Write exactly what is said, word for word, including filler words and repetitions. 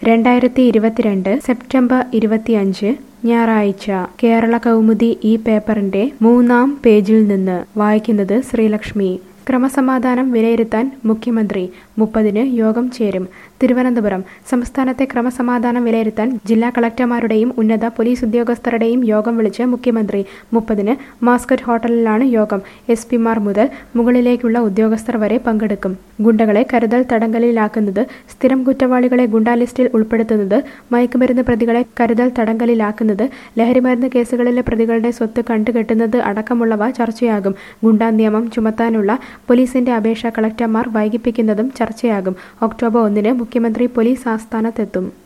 രണ്ടായിരത്തി ഇരുപത്തിരണ്ട് സെപ്റ്റംബർ ഇരുപത്തിയഞ്ച് ഞായറാഴ്ച കേരള കൗമുദി ഈ പേപ്പറിന്റെ മൂന്നാം പേജിൽ നിന്ന് വായിക്കുന്നത് ശ്രീലക്ഷ്മി. ക്രമസമാധാനം വിലയിരുത്താൻ മുഖ്യമന്ത്രി മുപ്പതിന് യോഗം ചേരും. തിരുവനന്തപുരം സംസ്ഥാനത്തെ ക്രമസമാധാനം വിലയിരുത്താൻ ജില്ലാ കളക്ടർമാരുടെയും ഉന്നത പോലീസ് ഉദ്യോഗസ്ഥരുടെയും യോഗം വിളിച്ച് മുഖ്യമന്ത്രി മുപ്പതിന് മാസ്കറ്റ് ഹോട്ടലിലാണ് യോഗം. എസ് പിമാർ മുതൽ മുകളിലേക്കുള്ള ഉദ്യോഗസ്ഥർ വരെ പങ്കെടുക്കും. ഗുണ്ടകളെ കരുതൽ തടങ്കലിലാക്കുന്നത്, സ്ഥിരം കുറ്റവാളികളെ ഗുണ്ടാ ലിസ്റ്റിൽ ഉൾപ്പെടുത്തുന്നത്, മയക്കുമരുന്ന് പ്രതികളെ കരുതൽ തടങ്കലിലാക്കുന്നത്, ലഹരിമരുന്ന് കേസുകളിലെ പ്രതികളുടെ സ്വത്ത് കണ്ടുകെട്ടുന്നത് അടക്കമുള്ളവ ചർച്ചയാകും. ഗുണ്ടാ നിയമം ചുമത്താനുള്ള പോലീസിന്റെ അപേക്ഷ കളക്ടർമാർ വൈകിപ്പിക്കുന്നതും ചർച്ചയാകും. ഒക്ടോബർ ഒന്നിന് മുഖ്യമന്ത്രി പോലീസ് ആസ്ഥാനത്തെത്തും.